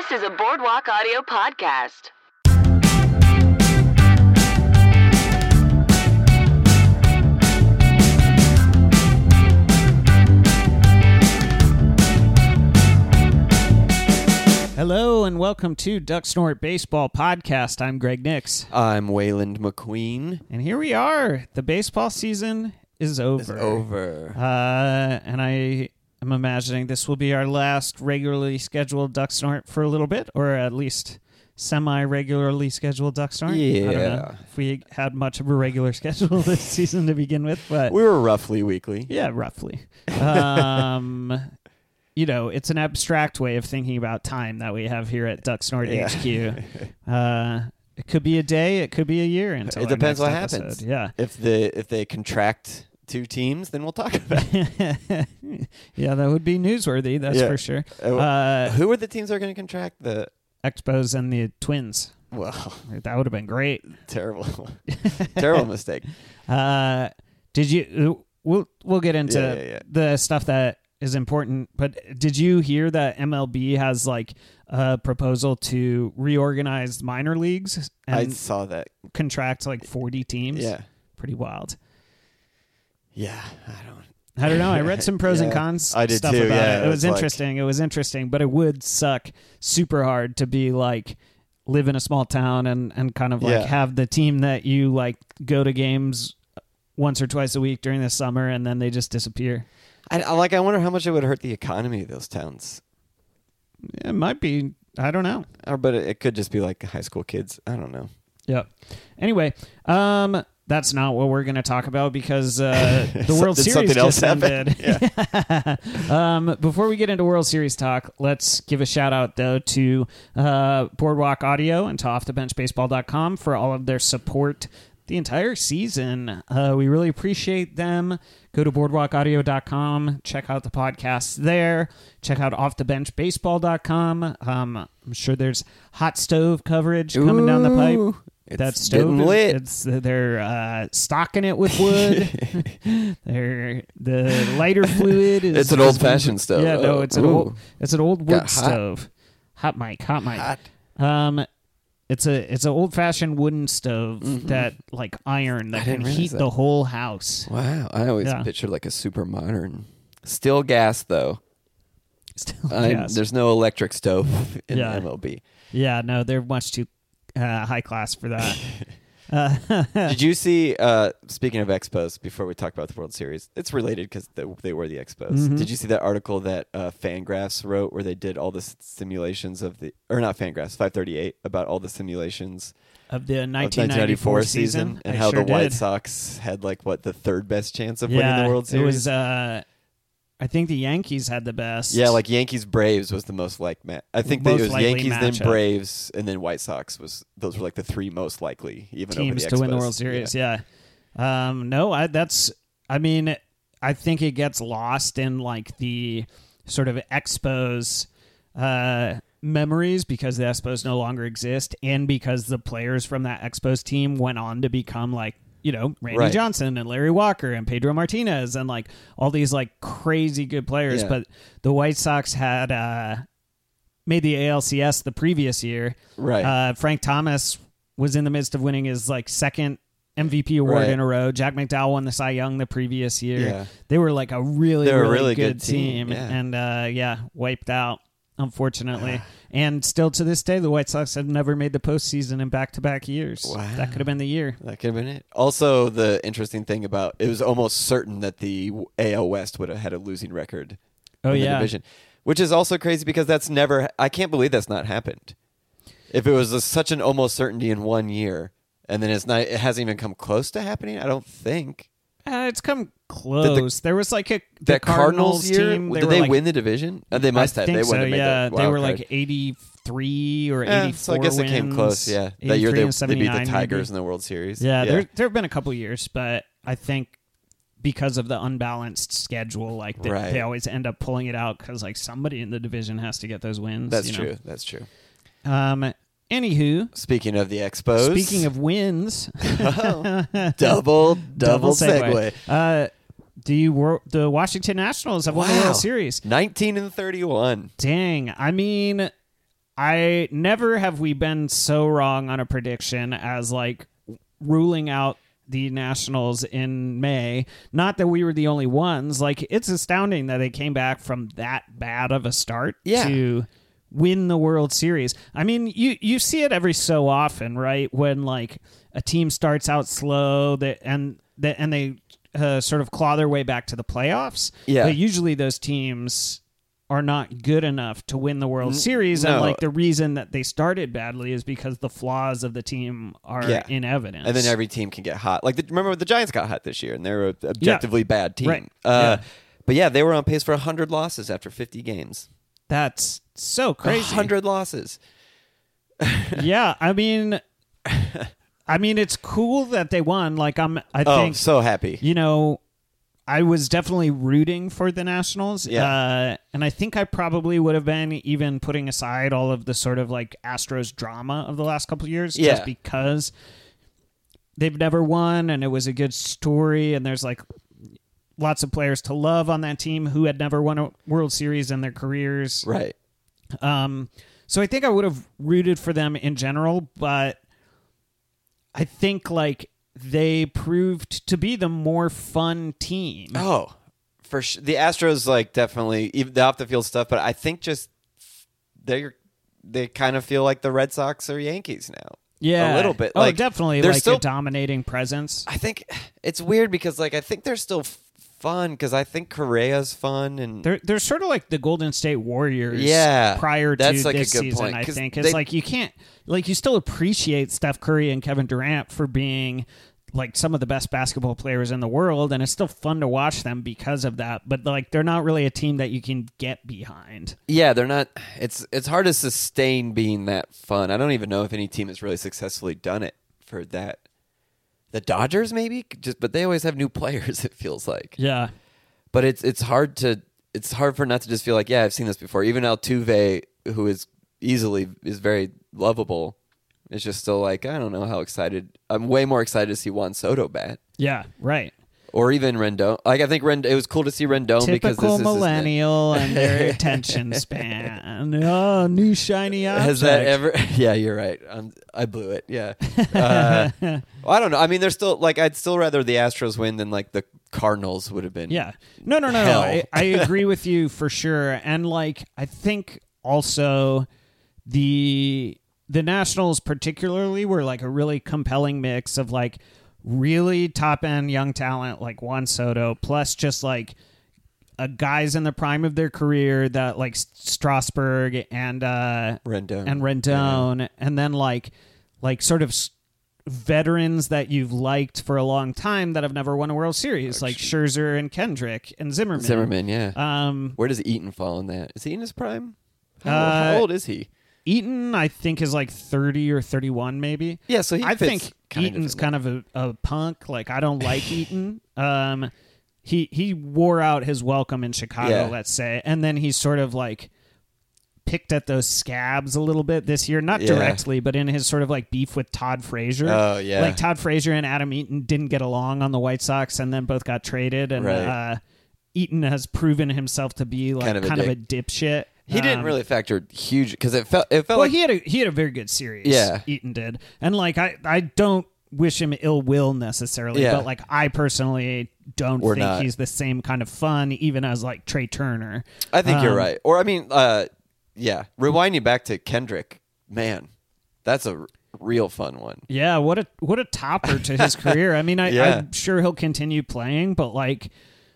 This is a Boardwalk Audio podcast. Hello and welcome to Duck Snort Baseball Podcast. I'm Greg Nix. I'm Wayland McQueen. And here we are. The baseball season is over. And I am imagining this will be our last regularly scheduled Duck Snort for a little bit, or at least semi-regularly scheduled Duck Snort. Yeah. I don't know if we had much of a regular schedule this season to begin with, but We were roughly weekly. yeah, roughly. You know, it's an abstract way of thinking about time that we have here at Duck Snort HQ. It could be a day, it could be a year until It depends our what next happens. episode. Yeah. If they contract two teams, then we'll talk about it. Yeah, that would be newsworthy, that's Yeah. for sure. Who are the teams that are going to contract? The Expos and the Twins. Well, That would have been great. terrible, terrible mistake. Did you? We'll get into Yeah. the stuff that is important. But did you hear that MLB has like a proposal to reorganize minor leagues I and saw that. contract like 40 teams? Yeah, Pretty wild. yeah. I don't know. I read some pros and Yeah. cons I did stuff too, about yeah. it. It was It's like- interesting. It was interesting, but it would suck super hard to be like live in a small town and kind of like Yeah. have the team that you like go to games once or twice a week during the summer and then they just disappear. I wonder how much it would hurt the economy of those towns. It might be. I don't know. But it could just be like high school kids. I don't know. Yep. Anyway, that's not what we're going to talk about because the World Did Series something else just ended. happen? Before we get into World Series talk, let's give a shout out though to Boardwalk Audio and to offthebenchbaseball.com for all of their support the entire season. We really appreciate them. Go to boardwalkaudio.com, check out the podcasts there, check out offthebenchbaseball.com. I'm sure there's hot stove coverage coming down the pipe. Ooh, That it's stove getting lit. they're stocking it with wood. The lighter fluid is It's an old-fashioned stove. Yeah, no, Oh, it's an ooh. old wood Got hot. stove. Hot mic. Hot. It's an old fashioned wooden stove that like iron that I can didn't realize heat that. the whole house. Wow, I always Yeah. pictured like a super modern. Still gas though. Still, yes. There's no electric stove in Yeah. MLB. Yeah, no, they're much too high class for that. Did you see? Speaking of Expos, before we talk about the World Series, it's related because they were the Expos. Mm-hmm. Did you see that article that Fangraphs wrote where they did all the simulations of the, or not Fangraphs, 538, about all the simulations Of the of 1994 season and I how sure the White did. Sox had like the third best chance of Yeah, winning the World Series? it was. I think the Yankees had the best. Yeah, like Yankees Braves was the most like I think that Most it was likely Yankees, then matchup. Braves, and then White Sox those were like the three most likely even teams over the to win the Expos. World Series. Yeah. No, I mean, I think it gets lost in like the sort of Expos memories because the Expos no longer exist, and because the players from that Expos team went on to become like, you know, Randy Right. Johnson and Larry Walker and Pedro Martinez and like all these like crazy good players. Yeah. But the White Sox had made the ALCS the previous year. Right. Frank Thomas was in the midst of winning his like second MVP award Right. in a row. Jack McDowell won the Cy Young the previous year. Yeah. They were like a really, They're a really, really good good team, yeah. and wiped out, unfortunately. And still to this day, the White Sox have never made the postseason in back-to-back years. Wow. That could have been the year. That could have been it. Also, the interesting thing about it was almost certain that the AL West would have had a losing record Oh, in the yeah. division, which is also crazy because that's never. I can't believe that's not happened. If it was such an almost certainty in 1 year, and then it hasn't even come close to happening. I don't think It's come close. There was like the that Cardinals year. team. Did they win the division? They must I have. think They so, wouldn't have yeah. made the They wild were card. like 83 or Yeah, 84 so I guess it came wins, close. Yeah, that year 83 they and beat 79 the Tigers maybe. in the World Series. Yeah, there have been a couple years, but I think because of the unbalanced schedule, like they Right. always end up pulling it out because like somebody in the division has to get those wins. That's you true. know? That's true. Anywho, Speaking of the Expos, speaking of wins, double segue. The Washington Nationals have won the World Series. 19-31. Dang, I mean, I never have we been so wrong on a prediction as like ruling out the Nationals in May. Not that we were the only ones. Like, it's astounding that they came back from that bad of a start to win the World Series. I mean, you see it every so often, right? When like a team starts out slow and they sort of claw their way back to the playoffs. Yeah. But usually those teams are not good enough to win the World Series. No. And like the reason that they started badly is because the flaws of the team are in evidence. And then every team can get hot. Like, remember the Giants got hot this year, and they're an objectively bad team. Right. But yeah, they were on pace for 100 losses after 50 games. That's so crazy. 100 losses. Yeah, I mean, it's cool that they won. Like, I think so happy. You know, I was definitely rooting for the Nationals. Yeah. And I think I probably would have been, even putting aside all of the sort of like Astros drama of the last couple of years, just because they've never won and it was a good story, and there's like lots of players to love on that team who had never won a World Series in their careers. Right. So I think I would have rooted for them in general, but I think like they proved to be the more fun team. Oh, for sure. The Astros, like, definitely, even the off the field stuff, but I think just they kind of feel like the Red Sox or Yankees now. Yeah. A little bit. Oh, Like, definitely they're like still, a dominating presence. I think it's weird because, like, I think they're still fun because I think Correa's fun, and They're sort of like the Golden State Warriors prior to that's like this a good season, point, I 'cause think. It's like you can't, like, you still appreciate Steph Curry and Kevin Durant for being like some of the best basketball players in the world, and it's still fun to watch them because of that, but like they're not really a team that you can get behind. yeah, they're not. It's hard to sustain being that fun. I don't even know if any team has really successfully done it for that. The Dodgers, maybe, but they always have new players. It feels like. Yeah. But it's hard for not to just feel like, yeah, I've seen this before. Even Altuve, who is very lovable, is just still like, I don't know how excited. I'm way more excited to see Juan Soto bat. Yeah, right. Or even Rendon. Like, I think it was cool to see Rendon because this Typical is millennial and their attention span. Oh, new shiny object. Has that ever? Yeah, you're right. I blew it. Yeah. Well, I don't know. I mean, they're still like, I'd still rather the Astros win than like the Cardinals would have been. Yeah. No. Hell. I agree with you for sure. And like, I think also the Nationals particularly were like a really compelling mix of like really top end young talent like Juan Soto, plus just like guys in the prime of their career that like Strasburg and Rendon, and then like sort of veterans that you've liked for a long time that have never won a World Series, like Scherzer and Kendrick and Zimmerman. Zimmerman, yeah. Where does Eaton fall in that? Is he in his prime? How old is he? Eaton, I think, is like 30 or 31, maybe. Yeah, so I think Eaton's kind of a punk. Like, I don't like Eaton. He wore out his welcome in Chicago, let's say, and then he's sort of like picked at those scabs a little bit this year, not directly, but in his sort of like beef with Todd Frazier. Oh, yeah. Like, Todd Frazier and Adam Eaton didn't get along on the White Sox, and then both got traded, and Eaton has proven himself to be like kind of a dipshit. He didn't really factor huge because it felt well, like he had a very good series. Yeah, Eaton did, and like I don't wish him ill will necessarily, but like I personally don't think he's the same kind of fun, even as like Trey Turner. I think you're right. Or I mean, rewind you back to Kendrick. Man, that's a real fun one. Yeah, what a topper to his career. I mean, I'm sure he'll continue playing, but like,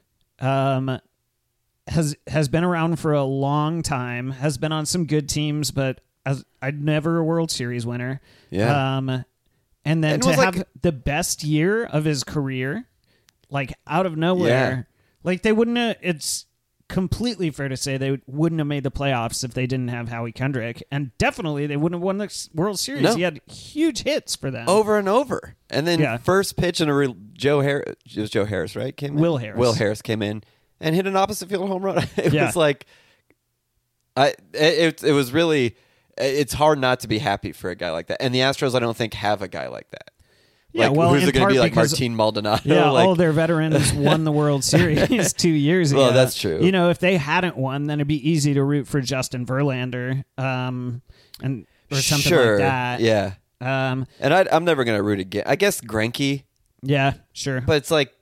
has been around for a long time, has been on some good teams, but I'd never a World Series winner. Yeah. And then to have the best year of his career, like out of nowhere, like they wouldn't have, it's completely fair to say they wouldn't have made the playoffs if they didn't have Howie Kendrick, and definitely they wouldn't have won the World Series. No. He had huge hits for them. Over and over. And then first pitch in a Joe Harris, right? Came in? Will Harris came in and hit an opposite field home run. It was like, it was really, it's hard not to be happy for a guy like that. And the Astros, I don't think, have a guy like that. Yeah, Like, well, who's in it going to part be? Like because- Martin Maldonado? Yeah, like, all their veterans won the World Series 2 years ago. Well, that's true. You know, if they hadn't won, then it'd be easy to root for Justin Verlander, and or something sure. like that. Yeah. Um, And I'm never going to root again. I guess Greinke, yeah, sure. but it's like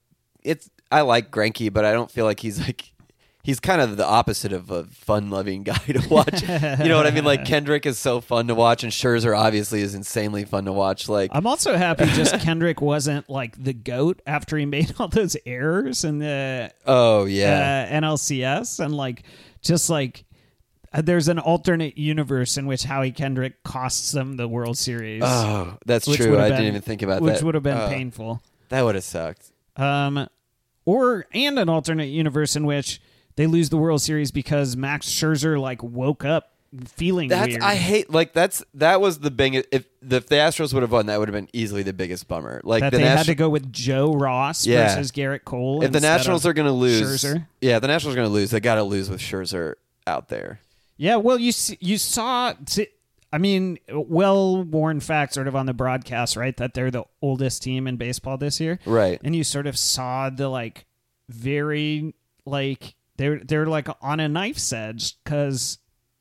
I like Greinke, but I don't feel like he's kind of the opposite of a fun-loving guy to watch. You know what I mean? Like Kendrick is so fun to watch, and Scherzer obviously is insanely fun to watch. Like I'm also happy just Kendrick wasn't like the GOAT after he made all those errors in the oh yeah, NLCS, and like just like there's an alternate universe in which Howie Kendrick costs them the World Series. oh that's which true. would have I been- didn't even think about which that. would have been Oh, painful. That would have sucked. And an alternate universe in which they lose the World Series because Max Scherzer like woke up feeling That's weird. I hate like that was the biggest. If the Astros would have won, that would have been easily the biggest bummer. Like that the they had Nationals. to go with Joe Ross Yeah. versus Garrett Cole. If the instead Nationals of are going to lose, Scherzer. yeah, the Nationals are going to lose. They got to lose with Scherzer out there. Yeah, well, you saw. I mean, well-worn fact, sort of on the broadcast, right? That they're the oldest team in baseball this year, Right. and you sort of saw the like very like they're like on a knife's edge because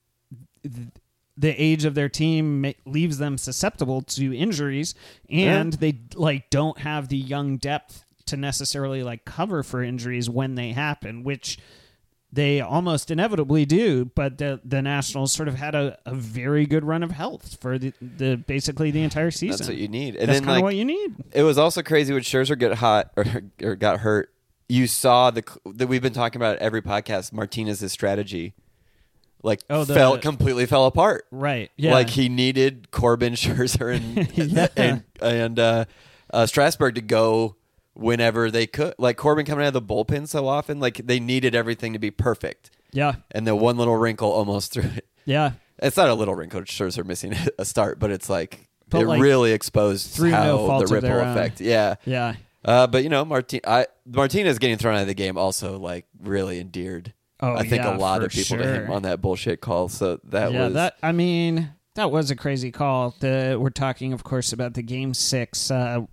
the age of their team leaves them susceptible to injuries, and they like don't have the young depth to necessarily like cover for injuries when they happen, which they almost inevitably do. But the Nationals sort of had a very good run of health for the basically the entire season. That's what you need. And That's then kind of like what you need. it was also crazy when Scherzer got hot or got hurt. You saw that we've been talking about it every podcast. Martinez's strategy, like completely fell apart. Right. Yeah. Like he needed Corbin, Scherzer, and Strasburg to go whenever they could. Like Corbin coming out of the bullpen so often, like they needed everything to be perfect. Yeah. And the one little wrinkle almost threw it. Yeah. It's not a little wrinkle. Scherzer missing a start, but it's like But it like, really exposed through no how fault the of their ripple own. effect. Yeah. Yeah. But you know, Martinez getting thrown out of the game also like really endeared. Oh, I think yeah, a lot for of people to sure. him on that bullshit call. So that Yeah, was that was a crazy call. We're talking, of course, about the Game 6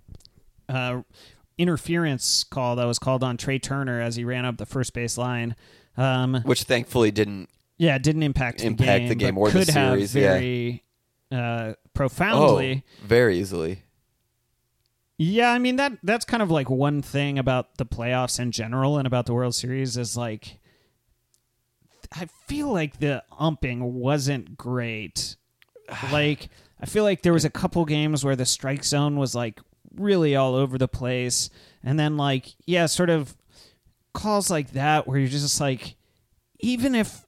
interference call that was called on Trey Turner as he ran up the first base line. which thankfully didn't. Yeah, it didn't impact the game, but or the could series, have very profoundly. Very easily. Yeah, I mean that's kind of like one thing about the playoffs in general and about the World Series is like I feel like the umping wasn't great. Like I feel like there was a couple games where the strike zone was like really all over the place, and then like sort of calls like that where you're just like, even if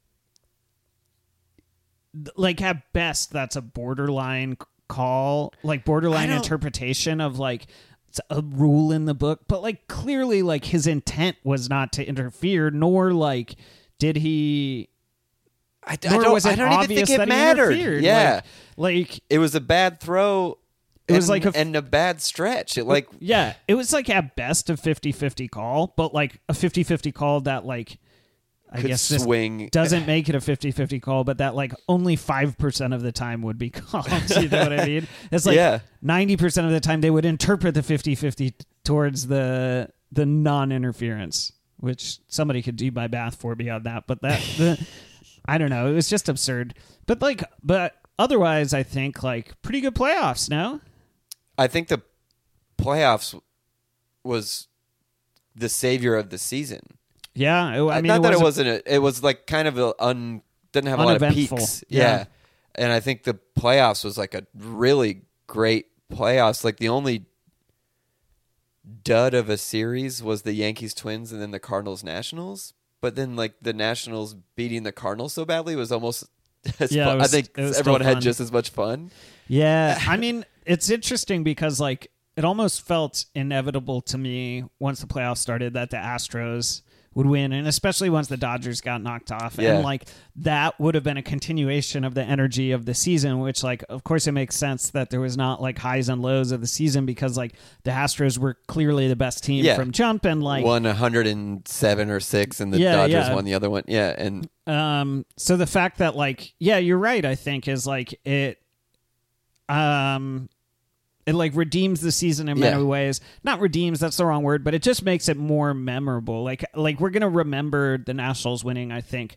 like at best that's a borderline call, like borderline interpretation of like it's a rule in the book, but like clearly like his intent was not to interfere, nor like did he. I Nor don't, was it I don't even obvious think it that he mattered. interfered. Yeah, like it was a bad throw. It was and, like and a bad stretch. It like yeah, it was like at best a 50-50 call, but like a 50-50 call that like I could guess this swing. doesn't make it a 50-50 call, but that like only 5% of the time would be called. You know what I mean? It's like 90% of the time they would interpret the 50-50 towards the non-interference, which somebody could do by math for beyond that. But I don't know. It was just absurd. But otherwise, I think like pretty good playoffs. No, I think the playoffs was the savior of the season. yeah. I mean, not that it wasn't. It was like kind of didn't have a lot of Uneventful. peaks. Yeah. And I think the playoffs was like a really great playoffs. Like the only dud of a series was the Yankees Twins and then the Cardinals Nationals. But then like the Nationals beating the Cardinals so badly was almost as fun. I think it was everyone still had fun. just as much fun. Yeah, I mean, it's interesting because like it almost felt inevitable to me once the playoffs started that the Astros would win, and especially once the Dodgers got knocked off. Yeah. And like that would have been a continuation of the energy of the season, which like of course it makes sense that there was not like highs and lows of the season because like the Astros were clearly the best team from jump, and like won 107 or 6 and the Yeah, Dodgers yeah. won the other one. Yeah, and so the fact that like you're right, I think is like it It like redeems the season in many ways. Not redeems, that's the wrong word, but it just makes it more memorable. Like we're gonna remember the Nationals winning, I think,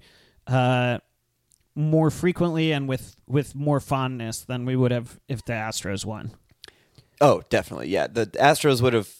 more frequently and with more fondness than we would have if the Astros won. Oh, definitely. Yeah, the Astros would have.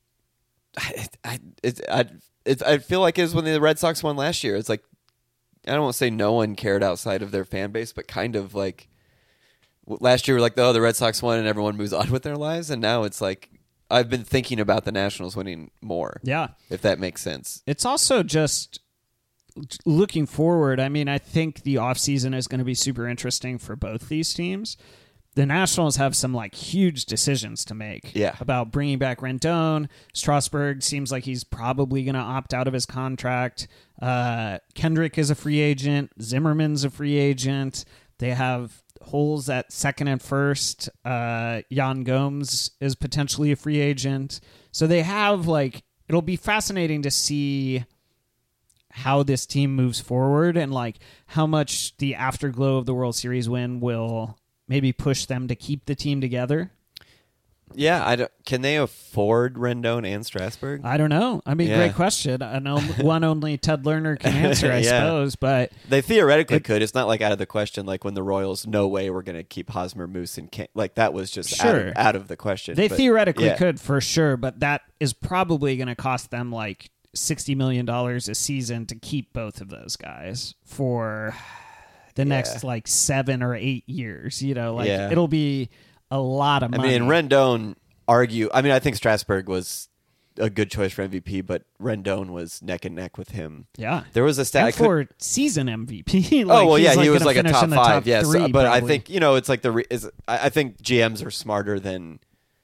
I feel like it was when the Red Sox won last year. It's like, I don't want to say no one cared outside of their fan base, but kind of like last year, we're like, oh, the Red Sox won and everyone moves on with their lives. And now it's like, I've been thinking about the Nationals winning more. Yeah. If that makes sense. It's also just looking forward. I mean, I think the offseason is going to be super interesting for both these teams. The Nationals have some like huge decisions to make about bringing back Rendon. Strasburg seems like he's probably going to opt out of his contract. Kendrick is a free agent. Zimmerman's a free agent. They have holes at second and first. Jan Gomes is potentially a free agent. So they have like, it'll be fascinating to see how this team moves forward and like how much the afterglow of the World Series win will maybe push them to keep the team together. Yeah, can they afford Rendon and Strasburg? I don't know. I mean, great question. I know one only Ted Lerner can answer, I suppose, but they theoretically could. It's not like out of the question. Like when the Royals, no way we're going to keep Hosmer, Moose, and like that was just out of the question. They theoretically could for sure, but that is probably going to cost them like $60 million a season to keep both of those guys for the next like 7 or 8 years. You know, like it'll be a lot of money. I mean, Rendon I think Strasburg was a good choice for MVP, but Rendon was neck and neck with him. Yeah. There was a stat. And for season MVP. Like, he was like a top 5. Yes. Three, but probably. I think, it's like I think GMs are smarter than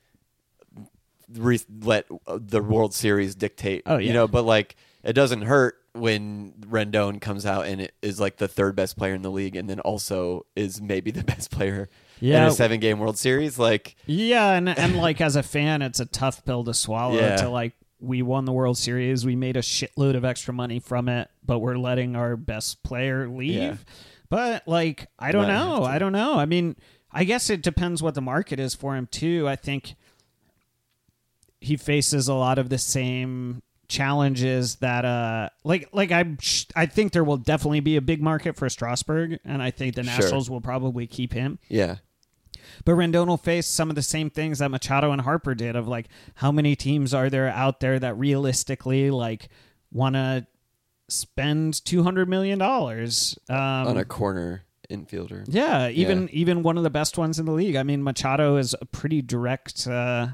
let the World Series dictate. Oh, yeah. But like it doesn't hurt when Rendon comes out and it is like the third best player in the league and then also is maybe the best player in a 7-game World Series. Like, and like as a fan, it's a tough pill to swallow to like, we won the World Series, we made a shitload of extra money from it, but we're letting our best player leave. Yeah. But like, I don't know. I mean, I guess it depends what the market is for him too. I think he faces a lot of the same challenges that I think there will definitely be a big market for Strasburg, and I think the Nationals will probably keep him. Yeah. But Rendon will face some of the same things that Machado and Harper did of like, how many teams are there out there that realistically like want to spend $200 million on a corner infielder? Yeah, even one of the best ones in the league. I mean, Machado is a pretty direct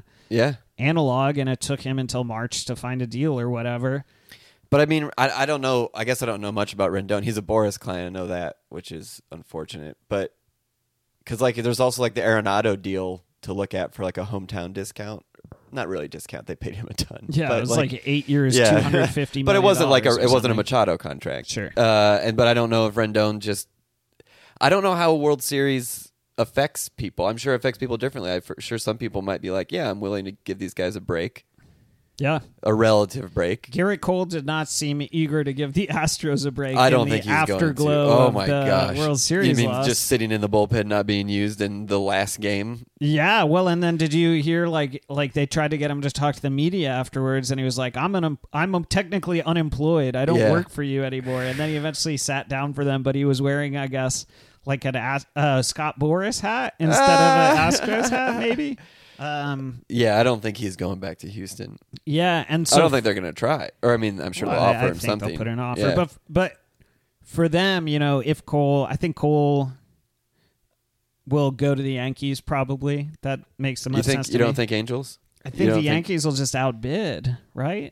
analog, and it took him until March to find a deal or whatever. But I mean, I don't know. I guess I don't know much about Rendon. He's a Boris client. I know that, which is unfortunate. But because like there's also like the Arenado deal to look at for like a hometown discount. Not really discount. They paid him a ton. Yeah, but it was like 8 years, $250 million. But it wasn't like it wasn't a Machado contract. Sure. But I don't know if Rendon I don't know how a World Series affects people. I'm sure it affects people differently. I'm sure some people might be like, yeah, I'm willing to give these guys a break. Yeah. A relative break. Garrett Cole did not seem eager to give the Astros a break. I don't think he's afterglow going to. Oh my gosh. World Series You mean loss. just sitting in the bullpen not being used in the last game? Yeah, well, and then did you hear like they tried to get him to talk to the media afterwards, and he was like, I'm technically unemployed. I don't work for you anymore. And then he eventually sat down for them, but he was wearing, I guess, like an Scott Boras hat instead of an Astros hat, maybe. I don't think he's going back to Houston. Yeah, and so I don't think they're going to try. Or I mean, I'm sure they'll offer him something. They'll put an offer, but for them, if I think Cole will go to the Yankees. Probably that makes the most sense. You don't think Angels? I think the Yankees will just outbid, right?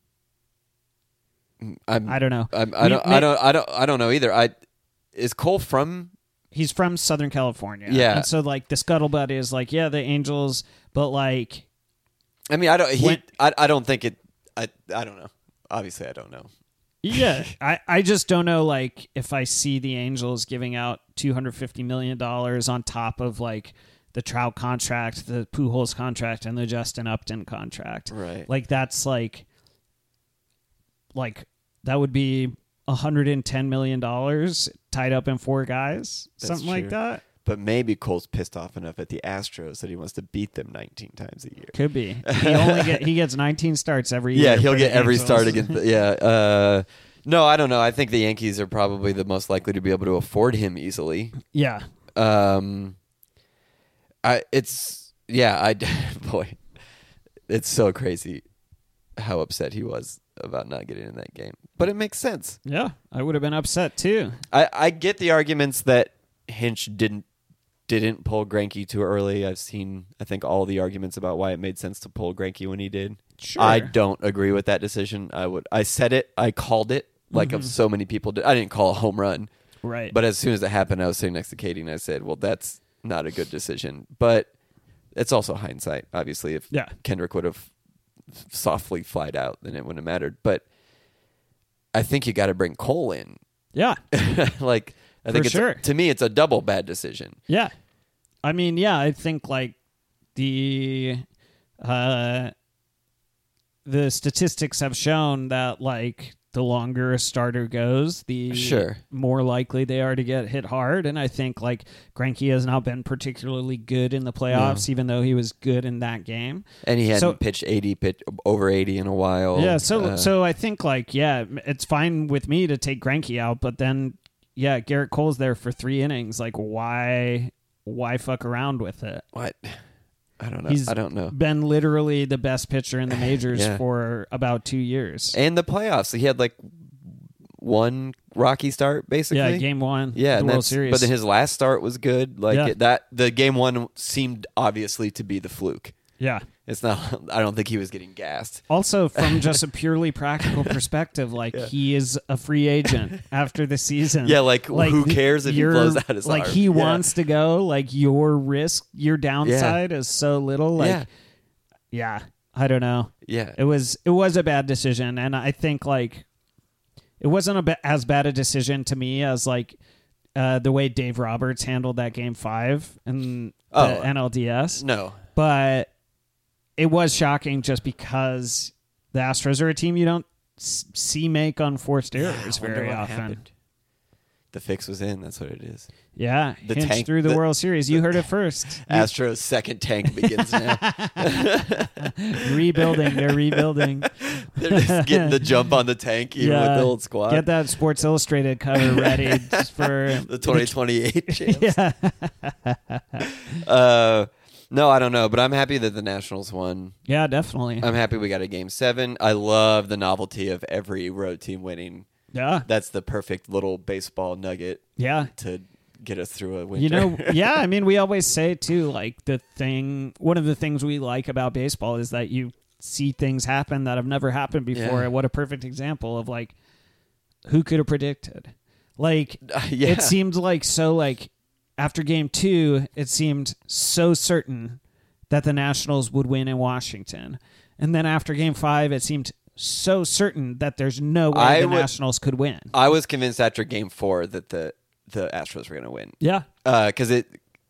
I don't know. I don't know either. Is Cole from? He's from Southern California. Yeah. And so like the scuttlebutt is like, the Angels, but like, I mean, I don't think it. I don't know. Obviously, I don't know. Yeah, I just don't know. Like, if I see the Angels giving out $250 million on top of like the Trout contract, the Pujols contract, and the Justin Upton contract, right? Like that's like that would be $110 million tied up in 4 guys, something like that. But maybe Cole's pissed off enough at the Astros that he wants to beat them 19 times a year. Could be. He gets 19 starts every year. Yeah, he'll for get the every Angels. start against. No, I don't know. I think the Yankees are probably the most likely to be able to afford him easily. Yeah. Boy, it's so crazy how upset he was about not getting in that game. But it makes sense. Yeah, I would have been upset too. I get the arguments that Hinch didn't pull Greinke too early. I've seen, I think, all the arguments about why it made sense to pull Greinke when he did. Sure. I don't agree with that decision. I said it. I called it like so many people did. I didn't call a home run. Right. But as soon as it happened, I was sitting next to Katie and I said, well, that's not a good decision. But it's also hindsight. Obviously, if Kendrick would have softly flied out, then it wouldn't have mattered. But I think you got to bring Cole in. Yeah. Like, I think to me, it's a double bad decision. Yeah. I mean, yeah, I think like the statistics have shown that like the longer a starter goes, the more likely they are to get hit hard. And I think like Greinke has not been particularly good in the playoffs, even though he was good in that game. And he hadn't pitched over 80 in a while. Yeah, so I think like, yeah, it's fine with me to take Greinke out, but then, yeah, Garrett Cole's there for 3 innings. Like, why fuck around with it? What? I don't know. I don't know. Been literally the best pitcher in the majors for about 2 years. And the playoffs. He had like one rocky start, basically. Yeah, game 1. Yeah, the World Series. But then his last start was good. Like the game 1 seemed obviously to be the fluke. Yeah. It's not. I don't think he was getting gassed. Also, from just a purely practical perspective, like he is a free agent after the season. Yeah, like who cares if he blows out his arm? Like he wants to go. Like your risk, your downside is so little. Like, yeah, I don't know. Yeah, it was a bad decision, and I think like it wasn't as bad a decision to me as like the way Dave Roberts handled that game 5 in the NLDS. No, but it was shocking just because the Astros are a team you don't see make unforced errors very often. Happened. The fix was in. That's what it is. Yeah, Hinch through the World Series. You heard it first. Astros' second tank begins now. Rebuilding. They're rebuilding. They're just getting the jump on the tank even with the old squad. Get that Sports Illustrated cover ready just for the 2028 champs. Yeah. No, I don't know, but I'm happy that the Nationals won. Yeah, definitely. I'm happy we got a Game 7. I love the novelty of every road team winning. Yeah. That's the perfect little baseball nugget to get us through a winter. You know, I mean, we always say, too, like, one of the things we like about baseball is that you see things happen that have never happened before. And what a perfect example of, like, who could have predicted? Like, it seemed like so, like, after game 2, it seemed so certain that the Nationals would win in Washington. And then after game 5, it seemed so certain that there's no way the Nationals could win. I was convinced after game 4 that the Astros were going to win. Yeah. Because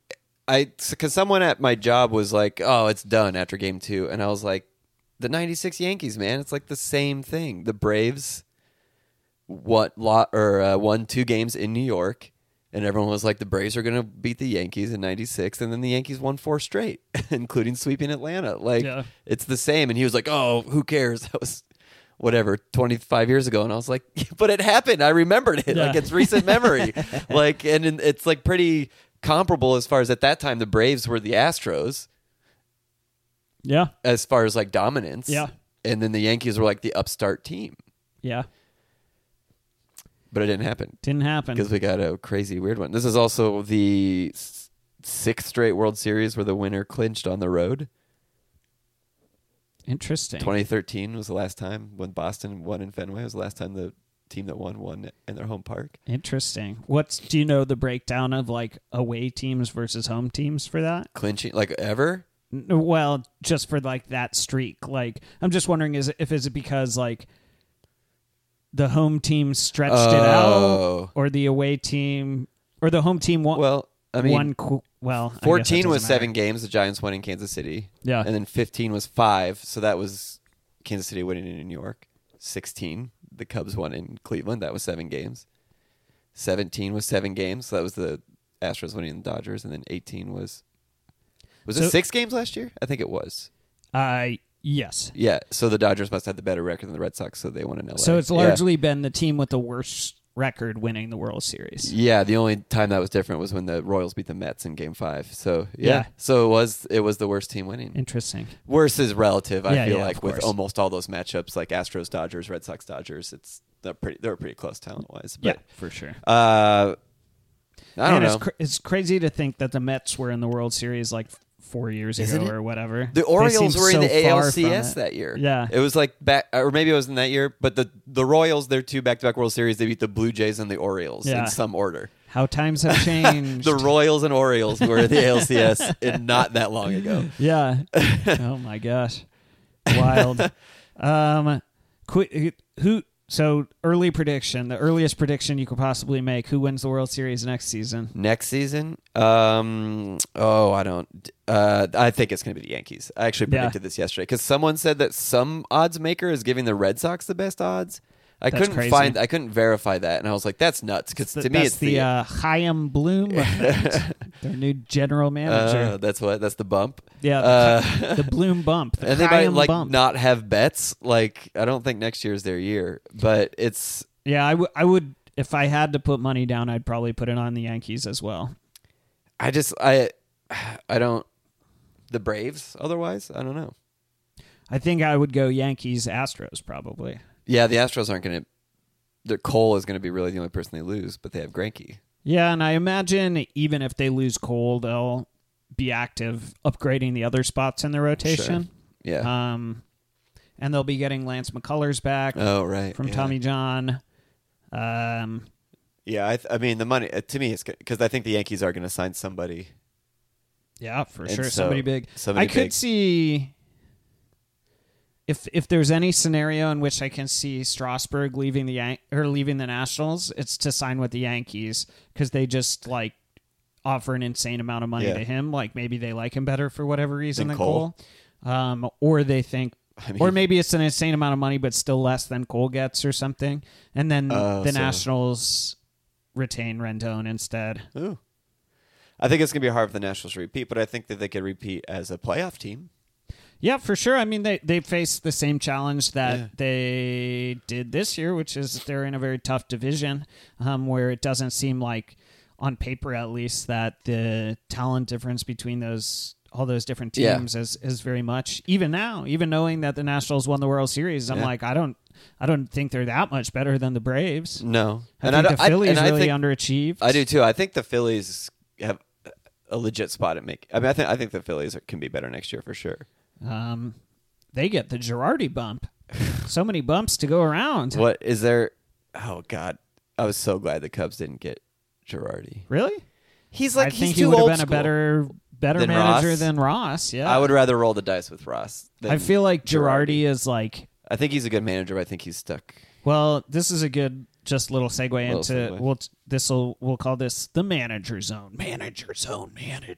someone at my job was like, oh, it's done after game 2. And I was like, the 96 Yankees, man, it's like the same thing. The Braves won 2 games in New York. And everyone was like, the Braves are going to beat the Yankees in 96. And then the Yankees won 4 straight, including sweeping Atlanta. Like, it's the same. And he was like, oh, who cares? That was, 25 years ago. And I was like, but it happened. I remembered it. Like, it's recent memory. Like, and it's like pretty comparable as far as at that time, the Braves were the Astros. Yeah. As far as like dominance. Yeah. And then the Yankees were like the upstart team. Yeah. But it didn't happen. Didn't happen. Because we got a crazy weird one. This is also the 6th straight World Series where the winner clinched on the road. Interesting. 2013 was the last time when Boston won in Fenway. It was the last time the team that won in their home park. Interesting. Do you know the breakdown of like away teams versus home teams for that? Clinching, like ever? Well, just for like that streak. Like, I'm just wondering is it because like the home team stretched it out, or the away team, or the home team won? Well, I mean, 14 was 7 games. The Giants won in Kansas City. Yeah, and then 15 was 5. So that was Kansas City winning in New York. 16, the Cubs won in Cleveland. That was 7 games. 17 was 7 games. So that was the Astros winning the Dodgers, and then 18 was So- it 6 games last year? I think it was. Yes. Yeah, so the Dodgers must have the better record than the Red Sox, so they won in LA. So it's largely been the team with the worst record winning the World Series. Yeah, the only time that was different was when the Royals beat the Mets in Game 5. So Yeah. so it was the worst team winning. Interesting. Worse is relative. I Yeah, feel yeah, like of with course. almost all those matchups, like Astros, Dodgers, Red Sox, Dodgers, they're pretty close talent wise. Yeah, But for sure. I don't know. It's crazy to think that the Mets were in the World Series like 4 years Isn't ago it? or whatever. The They Orioles seem were in so the far from ALCS it. that year. Yeah. It was like back, or maybe it wasn't that year, but the Royals, their 2 back-to-back World Series, they beat the Blue Jays and the Orioles Yeah. in some order. How times have changed. The Royals and Orioles were in the ALCS and not that long ago. Yeah. Oh my gosh. Wild. So early prediction, the earliest prediction you could possibly make. Who wins the World Series next season? Next season, I don't. I think it's going to be the Yankees. I actually predicted this yesterday because someone said that some odds maker is giving the Red Sox the best odds. I That's couldn't crazy. I couldn't verify that, and I was like, "That's nuts." Because to me, That's it's the Chaim Bloom effect. Their new general manager. that's the bump. Yeah, the Bloom bump. The And they might Chaim like bump. not have bets. Like I don't think next year's their year, but it's. Yeah, I would. If I had to put money down, I'd probably put it on the Yankees as well. I don't. The Braves. Otherwise, I don't know. I think I would go Yankees, Astros, probably. Yeah, the Astros aren't going to. Their Cole is going to be really the only person they lose, but they have Greinke. Yeah, and I imagine even if they lose Cole, they'll be active upgrading the other spots in their rotation. Sure. Yeah. And they'll be getting Lance McCullers back Oh right. from yeah. Tommy John. Yeah, I mean the money to me is because I think the Yankees are going to sign somebody. Yeah, for And sure, so- somebody big. somebody I could big. see if there's any scenario in which I can see Strasburg leaving leaving the Nationals, it's to sign with the Yankees because they just like offer an insane amount of money Yeah. to him. Like maybe they like him better for whatever reason Than than Cole. Or they think. Or maybe it's an insane amount of money, but still less than Cole gets or something. And then the so- Nationals retain Rendon instead. Ooh. I think it's going to be hard for the Nationals to repeat, but I think that they could repeat as a playoff team. Yeah, for sure. I mean, they face the same challenge that Yeah. they did this year, which is they're in a very tough division where it doesn't seem like, on paper at least, that the talent difference between all those different teams is very much. Even now, even knowing that the Nationals won the World Series, I'm like, I don't think they're that much better than the Braves. No. I think the Phillies really think, underachieved. I do too. I think the Phillies have a legit spot at make. I mean, I think the Phillies can be better next year for sure. They get the Girardi bump. So many bumps to go around. What is there? Oh God, I was so glad the Cubs didn't get Girardi. Really? He's I like think he's he too would have old been school. a better Than manager Ross? than Ross. Yeah, I would rather roll the dice with Ross. Than I feel like Girardi is like. I think he's a good manager, but I think he's stuck. Well, this is a good just little segue Little into segue. we'll call this the manager zone. Manager zone.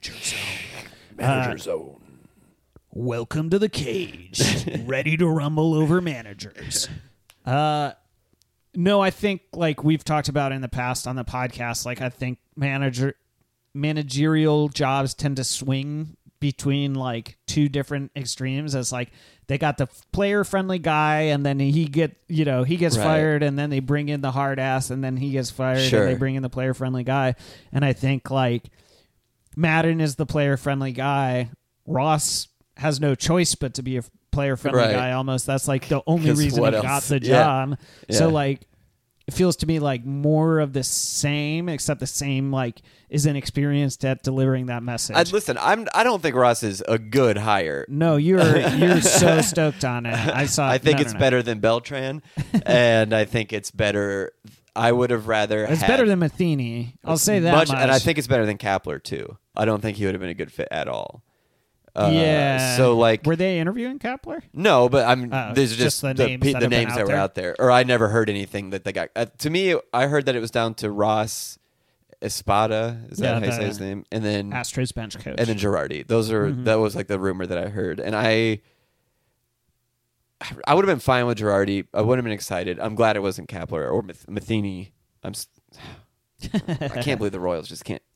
zone. Welcome to the cage. Ready to rumble over managers. No, I think like we've talked about in the past on the podcast, like I think managerial jobs tend to swing between like two different extremes. As like they got the player friendly guy and then he gets Right. fired and then they bring in the hard ass and then he gets fired Sure. and they bring in the player friendly guy. And I think like Madden is the player friendly guy. Ross has no choice but to be a player friendly Right. guy almost. That's like the only 'Cause reason he what got else? the Yeah. job. So Yeah. like it feels to me like more of the same, except the same like is inexperienced at delivering that message. Listen, I don't think Ross is a good hire. No, you're so stoked on it. I think it's better than Beltran, and I think it's better. I would have rather. It's had better than Matheny. I'll say that much. and I think it's better than Kapler too. I don't think he would have been a good fit at all. yeah. So like, were they interviewing Kepler? no, but I'm. Oh, These are just just the the names that have been names out that were there? out there, or I never heard anything that they got. To me, I heard that it was down to Ross Espada. Is that Yeah, how you say the his name? And then Astros bench coach. and then Girardi. Those are that was like the rumor that I heard, and I would have been fine with Girardi. I would have been excited. I'm glad it wasn't Kapler or Matheny. I can't believe the Royals just can't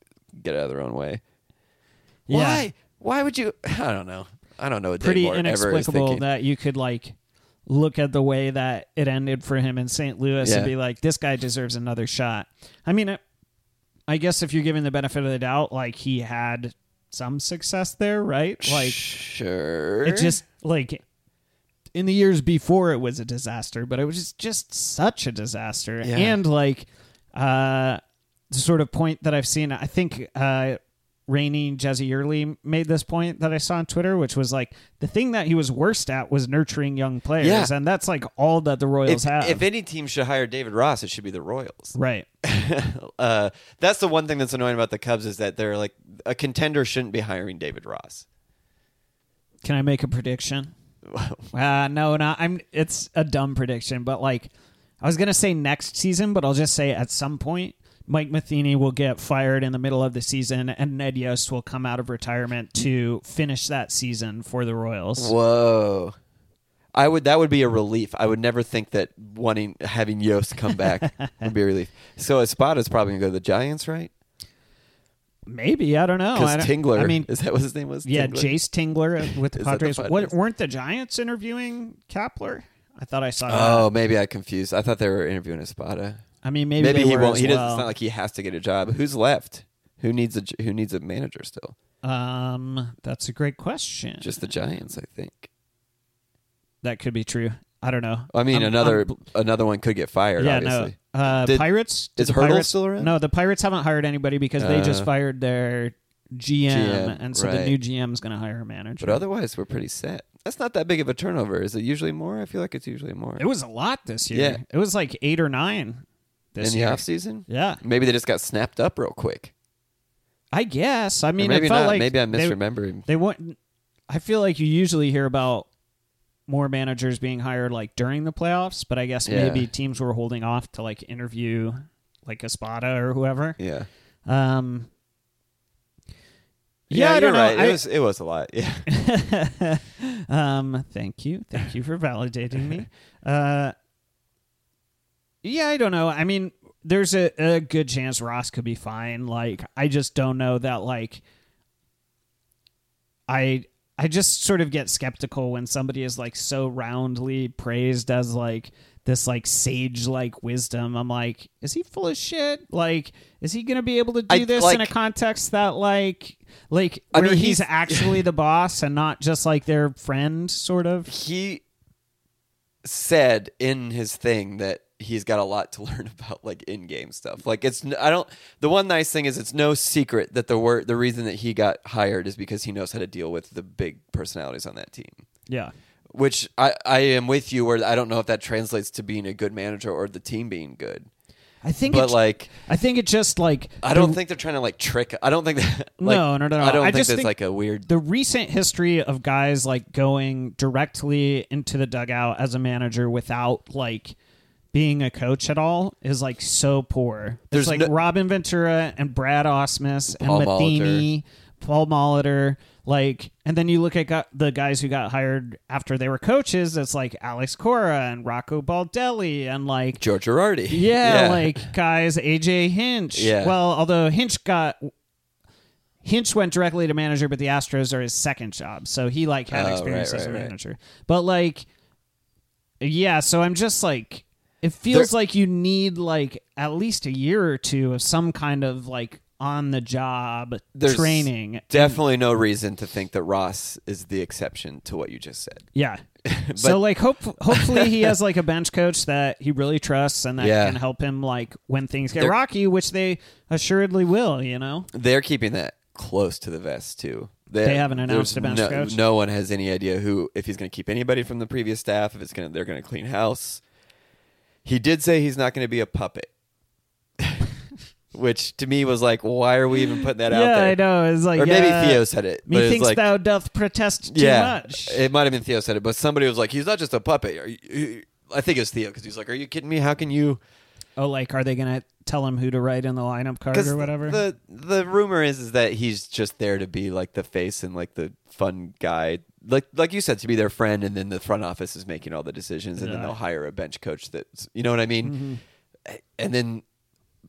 get out of their own way. Yeah. Why would you? I don't know. I don't know what Pretty Dave Moore ever is inexplicable thinking. that you could like look at the way that it ended for him in St. Louis and Yeah. be like, this guy deserves another shot. I mean, I guess if you're giving the benefit of the doubt, like he had some success there, right? Like Sure. it just like in the years before it was a disaster, but it was just such a disaster. Yeah. And like the sort of point that I've seen, I think Rainey Jesse Early made this point that I saw on Twitter, which was like the thing that he was worst at was nurturing young players. Yeah. And that's like all that the Royals have. If any team should hire David Ross, it should be the Royals. Right. That's the one thing that's annoying about the Cubs is that they're like a contender shouldn't be hiring David Ross. Can I make a prediction? No, it's a dumb prediction, but like I was going to say next season, but I'll just say at some point Mike Matheny will get fired in the middle of the season and Ned Yost will come out of retirement to finish that season for the Royals. Whoa. That would be a relief. I would never think that having Yost come back would be a relief. So Espada's probably going to go to the Giants, right? Maybe, I don't know. Because Tingler, I mean, is that what his name was? yeah, Tingler? Jace Tingler with the Is that the Padres. Padres? Weren't the Giants interviewing Kapler? I thought I saw Oh, that. maybe I confused. I thought they were interviewing Espada. I mean, maybe Maybe they he were won't. as He doesn't. well. It's not like he has to get a job. Who's left? Who needs a manager still? That's a great question. Just the Giants, I think. That could be true. I don't know. I mean, another one could get fired. Yeah, obviously. no. Pirates. Is the Hurdle Pirates, still around? No, the Pirates haven't hired anybody because they just fired their GM, and so the right. new GM is going to hire a manager. But otherwise, we're pretty set. That's not that big of a turnover. Is it usually more? I feel like it's usually more. It was a lot this year. Yeah. It was like 8 or 9 this in the year. off season. Yeah, Maybe they just got snapped up real quick. I guess. I Or mean, maybe it felt not. like Maybe I'm misremembering. They wouldn't. I feel like you usually hear about more managers being hired like during the playoffs, but I guess Yeah. maybe teams were holding off to like interview like Espada or whoever. Yeah. Yeah, Yeah, I you're don't know. right. It was a lot. Yeah. Thank you for validating me. Yeah, I don't know. I mean, there's a good chance Ross could be fine. Like, I just don't know that. Like, I just sort of get skeptical when somebody is like so roundly praised as like this like sage like wisdom. I'm like, is he full of shit? Like, is he gonna be able to do this in a context that like I where mean, he's actually the boss and not just like their friend, sort of? He said in his thing that he's got a lot to learn about like in-game stuff. Like the one nice thing is it's no secret that the reason that he got hired is because he knows how to deal with the big personalities on that team. Yeah. Which I am with you where I don't know if that translates to being a good manager or the team being good. I think it just like I don't think they're trying to like trick. I don't think that. Like, No. I don't think just that's like a weird. The recent history of guys like going directly into the dugout as a manager without like being a coach at all is like so poor. There's There's like Robin Ventura and Brad Osmus and Paul Matheny, Paul Molitor. Like, and then you look at the guys who got hired after they were coaches. It's like Alex Cora and Rocco Baldelli and like Joe Girardi. yeah, like guys AJ Hinch. Yeah. Well, although Hinch went directly to manager, but the Astros are his second job, so he like had experience as a manager. But like, yeah, so I'm just like, it feels like you need like at least a year or two of some kind of like on the job training. Definitely no reason to think that Ross is the exception to what you just said. Yeah. So like hopefully he has like a bench coach that he really trusts and that can help him like when things get rocky, which they assuredly will, you know. They're keeping that close to the vest too. They haven't announced a bench coach. No one has any idea if he's going to keep anybody from the previous staff, if they're going to clean house. He did say he's not going to be a puppet. Which to me was like, why are we even putting that out there? Yeah, I know. It's like, or maybe Theo said it. Methinks like, thou doth protest too much. It might have been Theo said it, but somebody was like, he's not just a puppet. I think it was Theo because he's like, are you kidding me? How can you? Oh, like, are they going to tell him who to write in the lineup card or whatever? The rumor is that he's just there to be like the face and like the fun guy. Like you said, to be their friend, and then the front office is making all the decisions, and then they'll hire a bench coach that's, you know what I mean? Mm-hmm. And then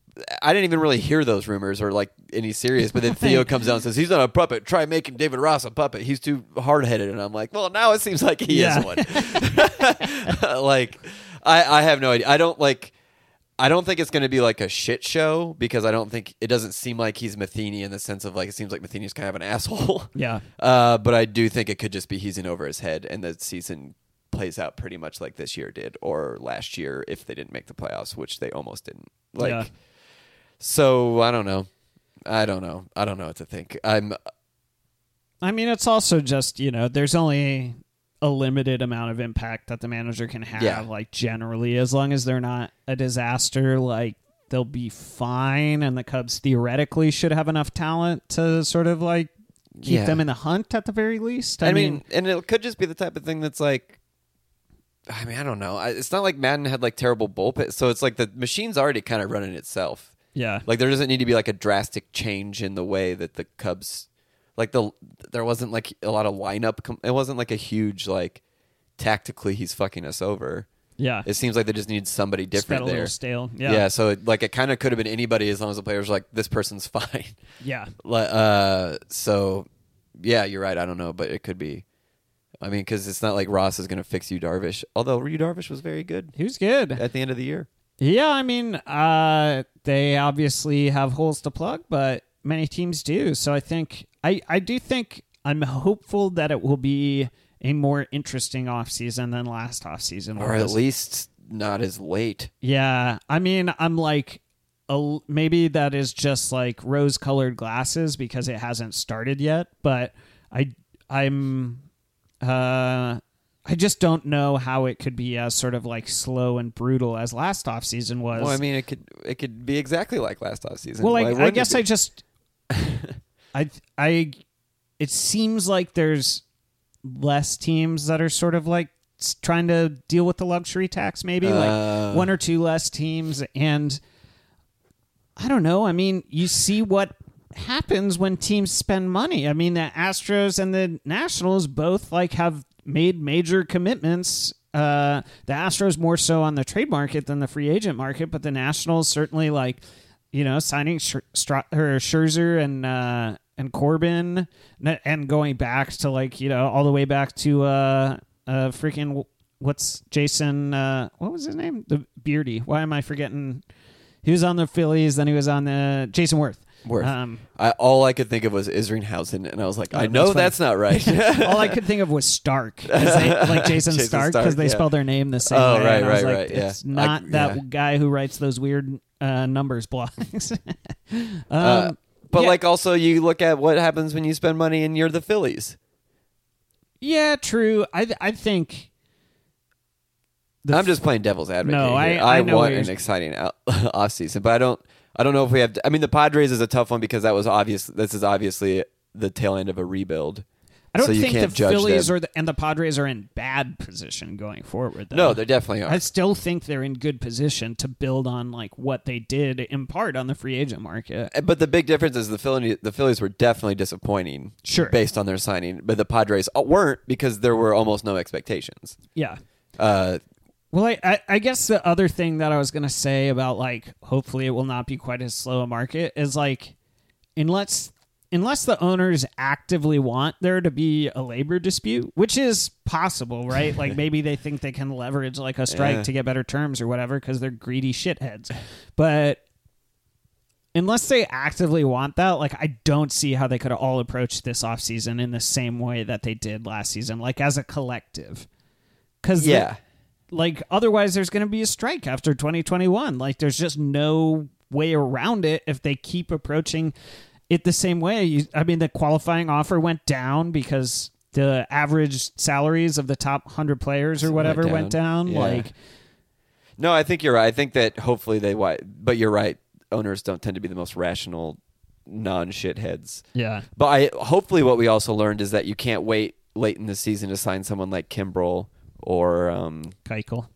I didn't even really hear those rumors or like any serious. But then Theo comes out and says he's not a puppet. Try making David Ross a puppet. He's too hard headed. And I'm like, well, now it seems like he is one. Like, I have no idea. I don't think it's going to be like a shit show because I don't think it doesn't seem like he's Matheny in the sense of like it seems like Matheny's kind of an asshole. Yeah. But I do think it could just be he's in over his head and the season plays out pretty much like this year did or last year if they didn't make the playoffs, which they almost didn't. Like, Yeah. So I don't know. I don't know what to think. I mean, it's also just, there's only a limited amount of impact that the manager can have, like generally, as long as they're not a disaster, like they'll be fine. And the Cubs theoretically should have enough talent to sort of like keep them in the hunt at the very least. I mean, and it could just be the type of thing that's like, I mean, I don't know. It's not like Madden had like terrible bullpen. So it's like the machine's already kind of running itself. yeah. Like there doesn't need to be like a drastic change in the way that the Cubs, like there wasn't like a lot of lineup. It wasn't like a huge like tactically he's fucking us over. Yeah. It seems like they just need somebody different a there. little stale. Yeah. Yeah. So it kind of could have been anybody as long as the players were like this person's fine. Yeah. So yeah, you're right. I don't know, but it could be. I mean, because it's not like Ross is going to fix Yu Darvish. Although Yu Darvish was very good He was good. at the end of the year. Yeah, I mean, they obviously have holes to plug, but many teams do. So I think I do think I'm hopeful that it will be a more interesting offseason than last offseason. Or at least not as late. Yeah, I mean, I'm like, maybe that is just like rose-colored glasses because it hasn't started yet. But I just don't know how it could be as sort of like slow and brutal as last offseason was. Well, I mean, it could be exactly like last offseason. Well, Why like, I wouldn't guess it I be? just, it seems like there's less teams that are sort of like trying to deal with the luxury tax, maybe like one or two less teams. And I don't know. I mean, you see what happens when teams spend money. I mean, the Astros and the Nationals both like have made major commitments. The Astros more so on the trade market than the free agent market, but the Nationals certainly like, signing Scherzer and Corbin and going back to like, all the way back to freaking what's Jason, what was his name? The Beardy. Why am I forgetting? He was on the Phillies, then he was on the Jason Worth. All I could think of was Isringhausen, and I was like, I know funny. that's not right. All I could think of was Stark, like Jason Stark, because they spell their name the same way. Right, and I was right, like, right. Yeah. It's not that guy who writes those weird numbers blogs. But like, also, you look at what happens when you spend money and you're the Phillies. Yeah, true. I think. I'm just playing devil's advocate. No, here. I know want what an exciting offseason, but I don't know if we have. I mean, the Padres is a tough one because that was obvious. This is obviously the tail end of a rebuild. I don't so you think can't the judge Phillies them. and the Padres are in bad position going forward, though. No, they definitely are. I still think they're in good position to build on like what they did in part on the free agent market. But the big difference is the Phillies were definitely disappointing, Sure, based on their signing. But the Padres weren't because there were almost no expectations. Yeah. Well, I guess the other thing that I was going to say about, like, hopefully it will not be quite as slow a market is, like, unless the owners actively want there to be a labor dispute, which is possible, right? Like, maybe they think they can leverage, like, a strike to get better terms or whatever because they're greedy shitheads. But unless they actively want that, like, I don't see how they could all approach this offseason in the same way that they did last season, like, as a collective. Because, like, otherwise there's going to be a strike after 2021. Like, there's just no way around it if they keep approaching it the same way. I mean, the qualifying offer went down because the average salaries of the top 100 players or whatever went down. Yeah. Like, no, I think you're right. I think that hopefully but you're right. Owners don't tend to be the most rational non-shitheads. yeah. But hopefully what we also learned is that you can't wait late in the season to sign someone like Kimbrel or Keuchel.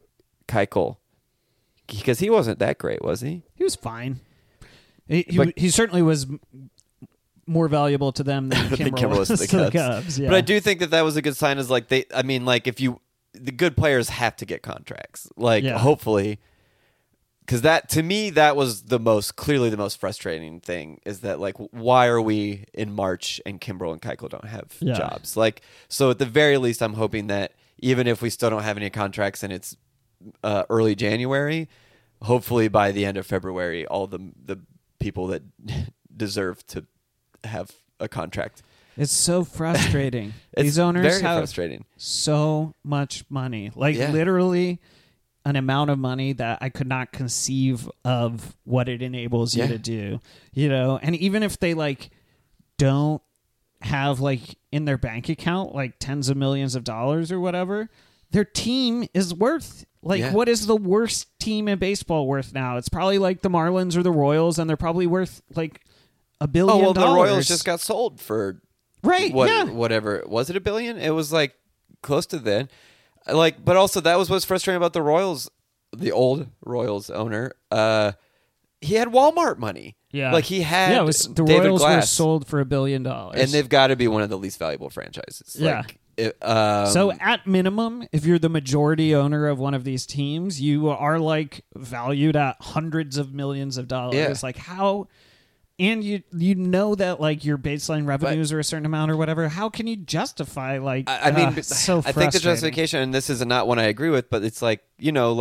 Because he wasn't that great, was he? He was fine. He certainly was more valuable to them than Kimbrel was to the Cubs. Yeah. But I do think that was a good sign. Is like the good players have to get contracts. Like hopefully, because that to me that was clearly the most frustrating thing is that like why are we in March and Kimbrel and Keuchel don't have jobs? Like so at the very least I'm hoping that even if we still don't have any contracts and it's early January, hopefully by the end of February all the people that deserve to have a contract. It's so frustrating. It's These owners very have frustrating. so much money, like literally an amount of money that I could not conceive of what it enables you to do, and even if they like don't have like in their bank account like tens of millions of dollars or whatever, their team is worth what is the worst team in baseball worth now? It's probably like the Marlins or the Royals, and they're probably worth like $1 billion. Oh well, the Royals just got sold for whatever. Was it $1 billion? It was like close to that. Like, but also that was what's frustrating about the Royals, the old Royals owner. He had Walmart money. Yeah, like he had. Yeah, the David Royals Glass, were sold for $1 billion, and they've got to be one of the least valuable franchises. Yeah. So at minimum, if you're the majority owner of one of these teams, you are like valued at hundreds of millions of dollars. Yeah. Like how. And you know that like your baseline revenues are a certain amount or whatever. How can you justify like? I mean, so I think the justification, and this is not one I agree with, but it's like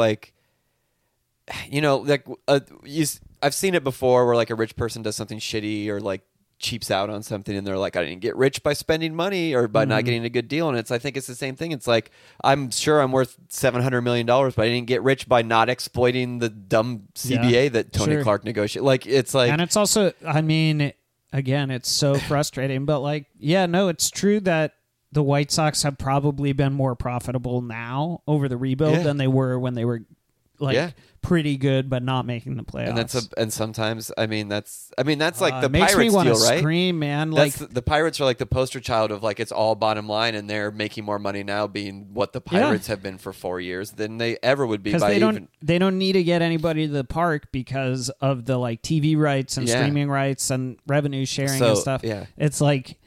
I've seen it before where like a rich person does something shitty or like cheaps out on something, and they're like, I didn't get rich by spending money or by not getting a good deal. And I think it's the same thing. It's like I'm sure I'm worth $700 million, but I didn't get rich by not exploiting the dumb CBA that Tony Clark negotiated. Like it's like, and it's also, I mean, again, it's so frustrating, but like, it's true that the White Sox have probably been more profitable now over the rebuild than they were when they were like pretty good but not making the playoffs. And sometimes that's like the makes Pirates me want deal, to right? Scream, man. That's like the Pirates are like the poster child of like it's all bottom line, and they're making more money now being what the Pirates have been for 4 years than they ever would be. By they don't need to get anybody to the park because of the like TV rights and streaming rights and revenue sharing and stuff. Yeah. It's like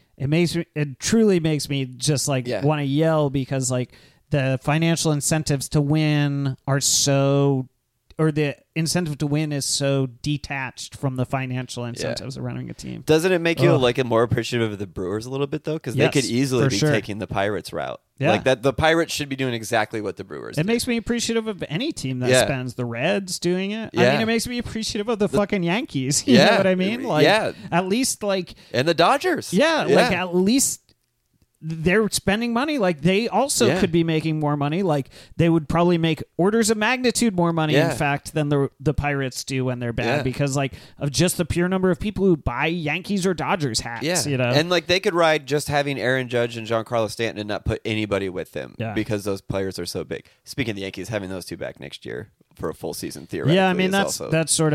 it truly makes me just like want to yell because like the financial incentives to win are so, or the incentive to win is so detached from the financial incentives of running a team. Doesn't it make you like more appreciative of the Brewers a little bit though? Because they could easily be taking the Pirates route. Yeah. Like that, the Pirates should be doing exactly what the Brewers do. It makes me appreciative of any team that spends. The Reds doing it. Yeah. I mean, it makes me appreciative of the fucking Yankees. You know what I mean? Like, at least like... And the Dodgers. Yeah, like at least... They're spending money. Like they also could be making more money. Like they would probably make orders of magnitude more money, in fact, than the Pirates do when they're bad because like of just the pure number of people who buy Yankees or Dodgers hats. You know, and like they could ride just having Aaron Judge and Giancarlo Stanton and not put anybody with them because those players are so big. Speaking of the Yankees, having those two back next year for a full season theoretically. Yeah, I mean that's sort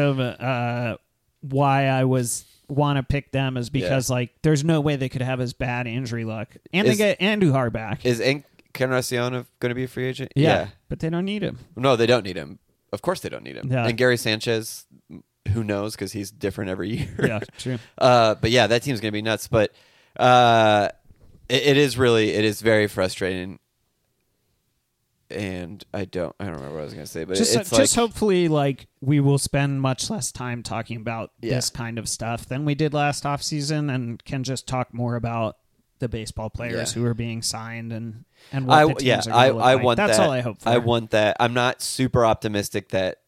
of why I want to pick them is because like there's no way they could have as bad injury luck, and they get Andujar back. Is Encarnacion going to be a free agent? Yeah, but they don't need him. No, they don't need him. Of course they don't need him. Yeah. And Gary Sanchez, who knows, because he's different every year. Yeah, true. But yeah, that team's going to be nuts. But it is very frustrating. And I don't remember what I was going to say, but it's just hopefully like we will spend much less time talking about this kind of stuff than we did last offseason, and can just talk more about the baseball players who are being signed and what the teams are going to look like. Want that's that. all I hope for. I want that. I'm not super optimistic that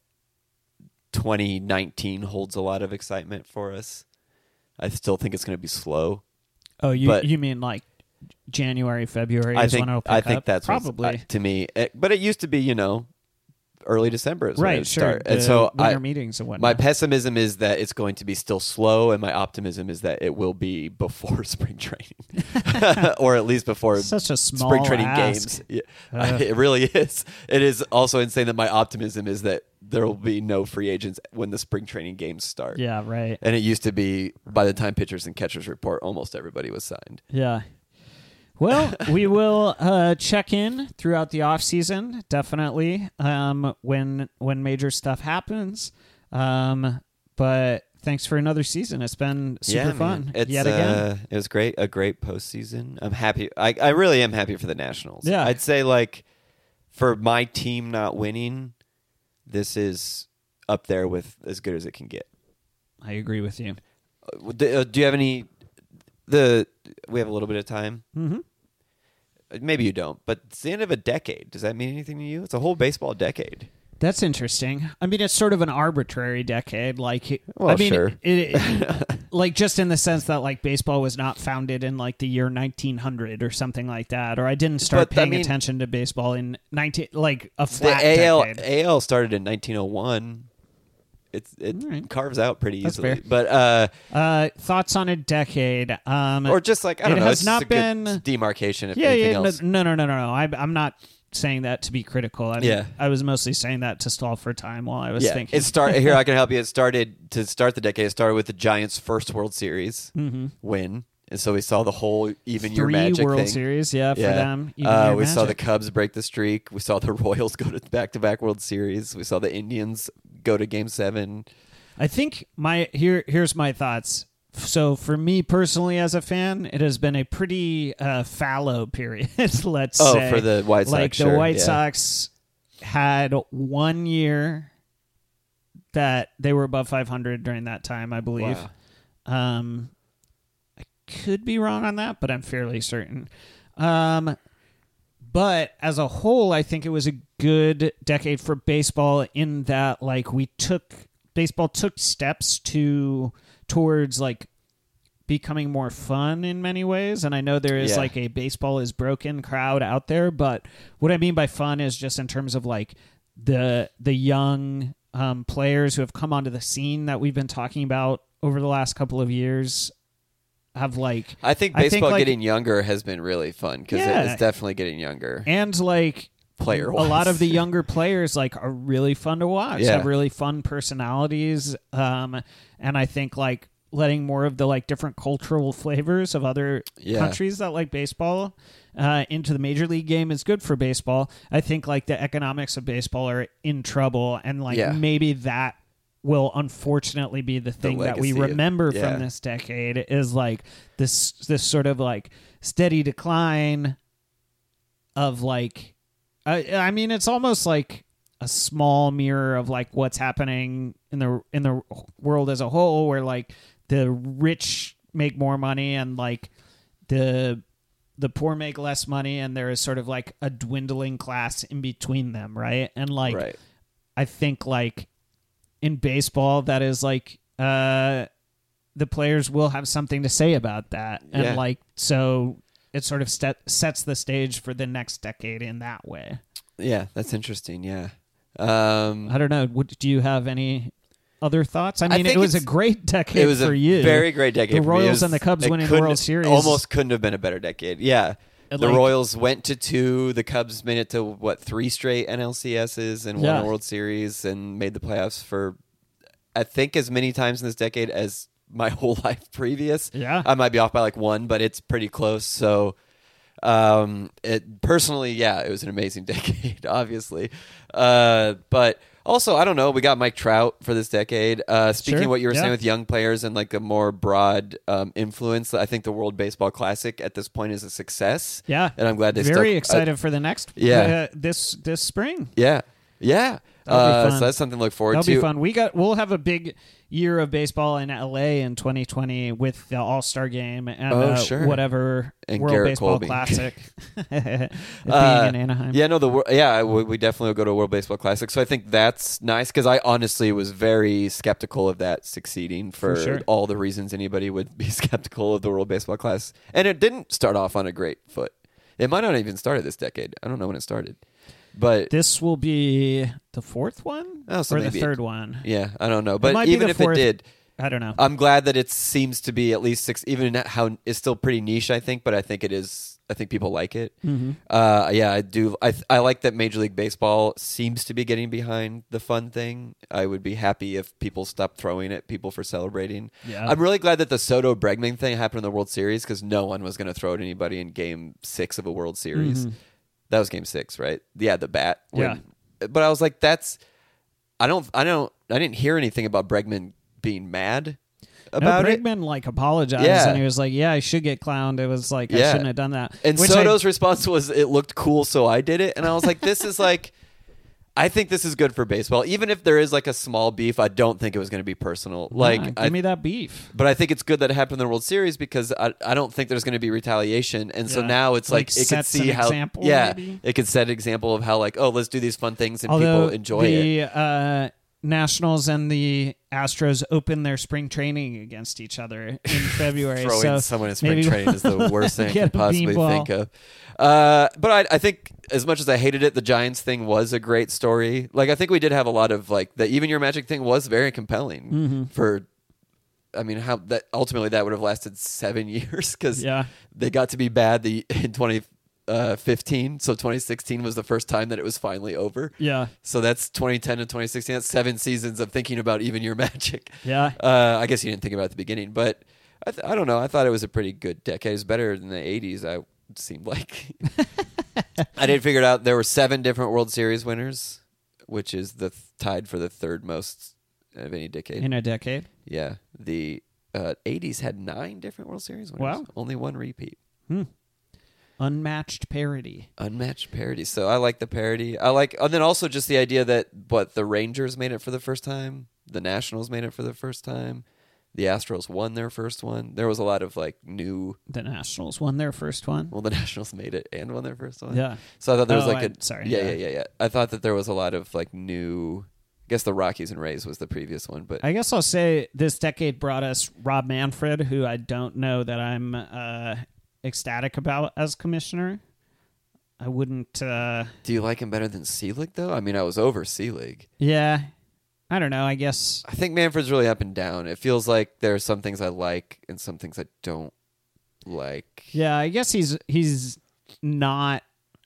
2019 holds a lot of excitement for us. I still think it's going to be slow. Oh, you mean like January, February is when it'll pick up? I think that's probably to me. But it used to be, early December is when it would start. And so winter meetings and whatnot. My pessimism is that it's going to be still slow, and my optimism is that it will be before spring training, or at least before such a small spring training ask. games. It really is. It is also insane that my optimism is that there will be no free agents when the spring training games start. Yeah, right. And it used to be by the time pitchers and catchers report, almost everybody was signed. Yeah. Well, we will check in throughout the off season, definitely, when major stuff happens. But thanks for another season. It's been super fun. Yet again. It was great. A great postseason. I'm happy. I really am happy for the Nationals. Yeah. I'd say like for my team not winning, this is up there with as good as it can get. I agree with you. Do you have any? We have a little bit of time. Mm-hmm. Maybe you don't, but it's the end of a decade. Does that mean anything to you? It's a whole baseball decade. That's interesting. I mean, it's sort of an arbitrary decade. Like, Well, I mean, sure. like just in the sense that like baseball was not founded in like the year 1900 or something like that, or I didn't start But, I paying mean, attention to baseball in like a The flat AL decade. AL started in 1901. It right. carves out pretty That's easily, fair. but Thoughts on a decade? or just like I don't it know, has it's not just a good been- demarcation. If Yeah, anything yeah. else. No. I'm not saying that to be critical. Yeah. I was mostly saying that to stall for time while I was Yeah, thinking. here. I can help you. It started to start the decade. It started with the Giants' first World Series win, and so we saw the whole even year 3 magic World thing. Series, for them. We Even-year saw the magic. Cubs break the streak. We saw the Royals go to back-to-back World Series. We saw the Indians go to Game 7. I think here's my thoughts. So for me personally, as a fan, it has been a pretty fallow period. Let's say For the White Sox, like the sure, White yeah. Sox had 1 year that they were above 500 during that time, I believe. Wow. I could be wrong on that, but I'm fairly certain. But as a whole, I think it was a good decade for baseball in that, like, baseball took steps towards like becoming more fun in many ways. And I know there is Yeah. like a baseball is broken crowd out there, but what I mean by fun is just in terms of like the young players who have come onto the scene that we've been talking about over the last couple of years have like I think baseball like- getting younger has been really fun because Yeah. it's definitely getting younger. and like Player a lot wise. of the younger players like are really fun to watch, Yeah. have really fun personalities, and I think like letting more of the like different cultural flavors of other Yeah. countries that like baseball into the major league game is good for baseball. I think like the economics of baseball are in trouble, and like Yeah. maybe that will unfortunately be the thing that we legacy of- remember yeah. from this decade is like this sort of like steady decline of like I mean it's almost like a small mirror of like what's happening in the world as a whole, where like the rich make more money and like the poor make less money, and there is sort of like a dwindling class in between them, right? And like Right. I think like in baseball that is like the players will have something to say about that, and Yeah. like so it sort of sets the stage for the next decade in that way. Yeah, that's interesting. Yeah. I don't know. Do you have any other thoughts? I mean, think it was a it's- great decade It was for a you. very great decade. The for me. It Royals was- and the Cubs it winning the couldn't- World Series. Almost couldn't have been a better decade. Yeah. And, The like- Royals went to 2. The Cubs made it to 3 straight NLCSs and won Yeah. a World Series and made the playoffs for I think as many times in this decade as my whole life previous. Yeah. I might be off by like 1, but it's pretty close. So it personally, yeah, it was an amazing decade, obviously. But also, I don't know, we got Mike Trout for this decade. Speaking Sure, of what you were yeah. saying with young players and like a more broad influence, I think the World Baseball Classic at this point is a success. Yeah. And I'm glad they very stuck- excited for the next Yeah. this spring. Yeah. Yeah. That'll be fun. So that's something to look forward That'll to. be fun. We'll have a big year of baseball in LA in 2020 with the All-Star game and sure. whatever And World Garrett Baseball Colby. Classic it being in Anaheim. Yeah, no, we definitely will go to a World Baseball Classic. So I think that's nice because I honestly was very skeptical of that succeeding for sure. all the reasons anybody would be skeptical of the World Baseball Classic. And it didn't start off on a great foot. It might not even started this decade. I don't know when it started. But This will be the fourth one Oh, so or the maybe third one. yeah, I don't know. might But be even the if fourth. it did, I don't know. I'm glad that it seems to be at least 6, even how it's still pretty niche, I think, but I think it is. I think people like it. Mm-hmm. Yeah, I do. I like that Major League Baseball seems to be getting behind the fun thing. I would be happy if people stopped throwing at people for celebrating. Yeah. I'm really glad that the Soto Bregman thing happened in the World Series because no one was going to throw at anybody in Game 6 of a World Series. Mm-hmm. That was Game 6, right? Yeah, the bat. Yeah. But I was like, that's. I didn't hear anything about Bregman being mad about no, it. Bregman like apologized Yeah. and he was like, "Yeah, I should get clowned." It was like I Yeah. shouldn't have done that. And Which Soto's response was, "It looked cool, so I did it." And I was like, "This is like, I think this is good for baseball. Even if there is like a small beef, I don't think it was going to be personal. Give me that beef. But I think it's good that it happened in the World Series because I don't think there's going to be retaliation. And so Yeah. now it's like it could sets see an how example, yeah, maybe? it could set an example of how like, oh, let's do these fun things and Although people enjoy it. the Nationals and the Astros open their spring training against each other in February. Throwing so someone in spring maybe training is the worst thing I get could a possibly beanball. think of. But I think as much as I hated it, the Giants thing was a great story. Like I think we did have a lot of like the Even Your Magic thing was very compelling Mm-hmm. for. I mean, how that ultimately that would have lasted 7 years because Yeah. they got to be bad in 2015. So 2016 was the first time that it was finally over. Yeah. So that's 2010 to 2016. That's 7 seasons of thinking about Even Your Magic. Yeah. I guess you didn't think about it at the beginning, but I don't know. I thought it was a pretty good decade. It was better than the 80s, it seemed like. I did figure it out. There were 7 different World Series winners, which is tied for the third most of any decade. In a decade. Yeah. The 80s had 9 different World Series winners. Wow. Only 1 repeat. Unmatched parity. Unmatched parody. So I like the parody. And then also just the idea that the Rangers made it for the first time, the Nationals made it for the first time, the Astros won their first one. There was a lot of like new. The Nationals won their first one. Well, the Nationals made it and won their first one. Yeah. So I thought there was Yeah. Yeah. I thought that there was a lot of like new. I guess the Rockies and Rays was the previous one, but I guess I'll say this decade brought us Rob Manfred, who I don't know that I'm ecstatic about as commissioner. I wouldn't. do you like him better than Selig though? I mean, I was over Selig. Yeah. I don't know. I guess. I think Manfred's really up and down. It feels like there are some things I like and some things I don't like. Yeah. I guess he's not.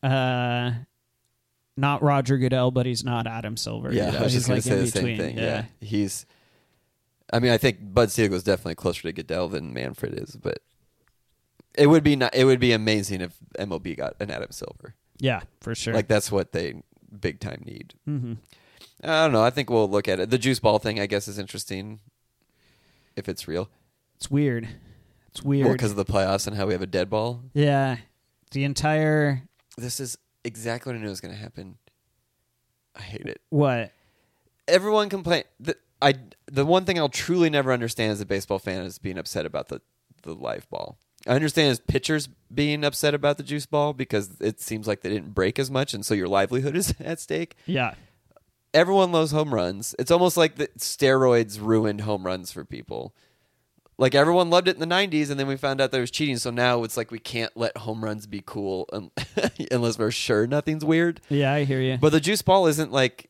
Not Roger Goodell, but he's not Adam Silver. Yeah, you know? I was just He's going to say in the same between. thing. Yeah. I mean, I think Bud Selig was definitely closer to Goodell than Manfred is, but it would be amazing if MLB got an Adam Silver. Yeah, for sure. Like that's what they big time need. Mm-hmm. I don't know. I think we'll look at it. The juice ball thing, I guess, is interesting if it's real. It's weird. It's weird. Well, because of the playoffs and how we have a dead ball. Yeah. The entire... This is exactly what I knew was going to happen. I hate it. What? Everyone complain. The one thing I'll truly never understand as a baseball fan is being upset about the live ball. I understand as pitchers being upset about the juice ball because it seems like they didn't break as much, and so your livelihood is at stake. Yeah. Everyone loves home runs. It's almost like the steroids ruined home runs for people. Like everyone loved it in the 90s, and then we found out there was cheating. So now it's like we can't let home runs be cool unless we're sure nothing's weird. Yeah, I hear you. But the juice ball isn't like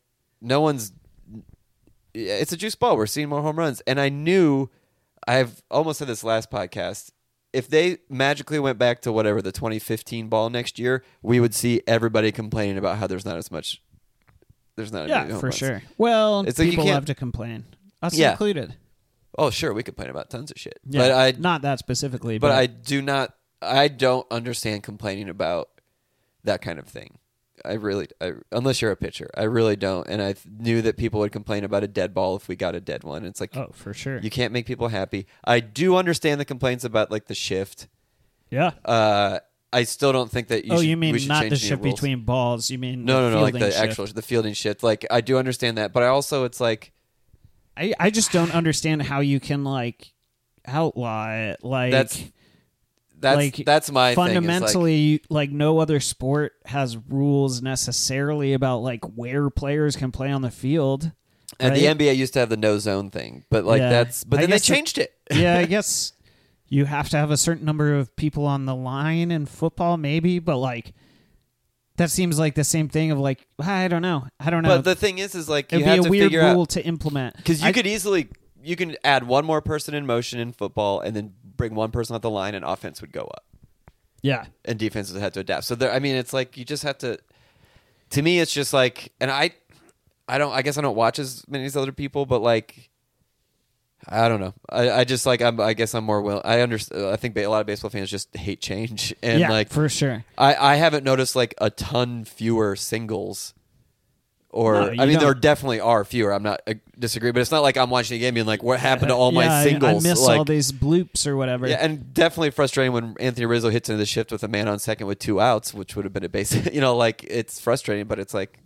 it's a juice ball. We're seeing more home runs. And I've almost said this last podcast. If they magically went back to whatever the 2015 ball next year, we would see everybody complaining about how there's not as much. There's not. Yeah, many home for runs. sure. Well, It's like you people can't- love to complain. Us Yeah. included. Oh, sure, we complain about tons of shit. Yeah, But not that specifically. But I don't understand complaining about that kind of thing. Unless you're a pitcher, I really don't. And I knew that people would complain about a dead ball if we got a dead one. It's like, Oh, for sure. you can't make people happy. I do understand the complaints about like the shift. Yeah. I still don't think that you mean we should not change the any shift rules. between balls? You mean No, like fielding the shift. the fielding shift. Like I do understand that, but I also it's like I just don't understand how you can like outlaw it. Like that's like, that's my fundamentally, like no other sport has rules necessarily about like where players can play on the field. thing. And the right? NBA used to have the no zone thing, but like Yeah. but I then they guess changed it. Yeah, I guess you have to have a certain number of people on the line in football, maybe, but like that seems like the same thing of like I don't know. But the thing is like you It'd have be a to weird figure out rule to implement because you can add one more person in motion in football and then bring one person off the line and offense would go up. Yeah. And defenses had to adapt. So it's like you just have to. To me, it's just like, and I guess I don't watch as many as other people, but like, I don't know. I just like I guess I'm more I understand. I think a lot of baseball fans just hate change, and yeah, like for sure. I haven't noticed like a ton fewer singles. Or No, you I mean, there don't. definitely are fewer. I'm not disagree, but it's not like I'm watching a game being like, "What happened to all Yeah, my singles?" I miss like, all these bloops or whatever. yeah, and definitely frustrating when Anthony Rizzo hits into the shift with a man on second with 2 outs, which would have been a base. Like it's frustrating, but it's like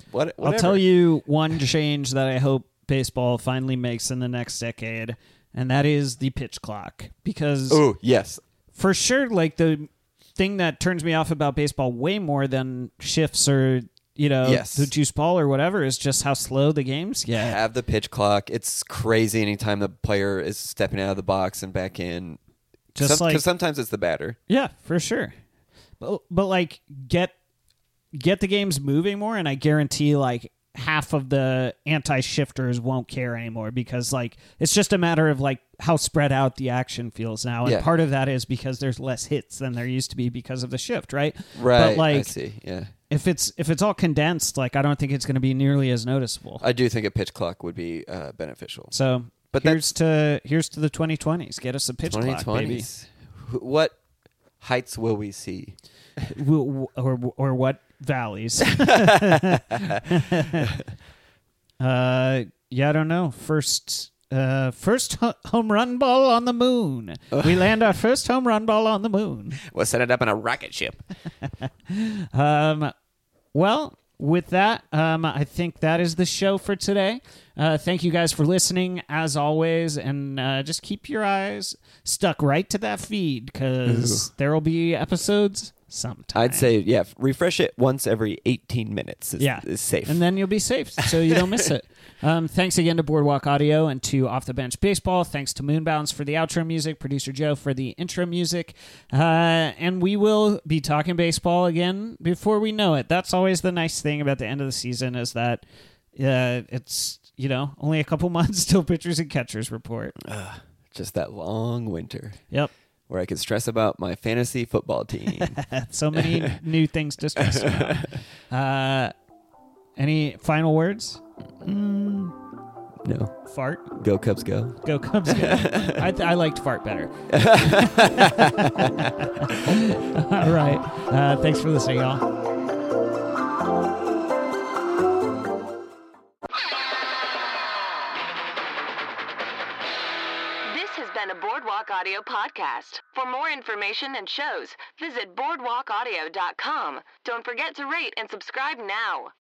Whatever. I'll tell you one change that I hope baseball finally makes in the next decade, and that is the pitch clock. Because Oh, yes. for sure, like the thing that turns me off about baseball way more than shifts or Yes. the juice ball or whatever is just how slow the games get. Have the pitch clock. It's crazy anytime the player is stepping out of the box and back in. Just like because sometimes it's the batter. yeah, for sure. But like get the games moving more, and I guarantee like half of the anti-shifters won't care anymore because like it's just a matter of like how spread out the action feels now, and Yeah. part of that is because there's less hits than there used to be because of the shift, right? Right. But like I see. Yeah. if it's all condensed, like I don't think it's going to be nearly as noticeable. I do think a pitch clock would be beneficial. So, But here's to the 2020s. Get us a pitch clock, baby. 2020s. What heights will we see? Or what valleys? Yeah, I don't know. First home run ball on the moon. We land our first home run ball on the moon. We'll set it up in a rocket ship. Well, with that, I think that is the show for today. Thank you guys for listening, as always, and just keep your eyes stuck right to that feed because there will be episodes sometime. I'd say, yeah, refresh it once every 18 minutes is safe. And then you'll be safe, so you don't miss it. Thanks again to Boardwalk Audio and to Off the Bench Baseball. Thanks to Moonbounce for the outro music, producer Joe for the intro music. And we will be talking baseball again before we know it. That's always the nice thing about the end of the season is that it's, only a couple months till pitchers and catchers report. Just that long winter. Yep. Where I could stress about my fantasy football team. So many new things to stress about. Any final words? No. Fart? Go Cubs, go. Go Cubs, go. I liked fart better. All right. Thanks for listening, y'all. This has been a Boardwalk Audio podcast. For more information and shows, visit boardwalkaudio.com. Don't forget to rate and subscribe now.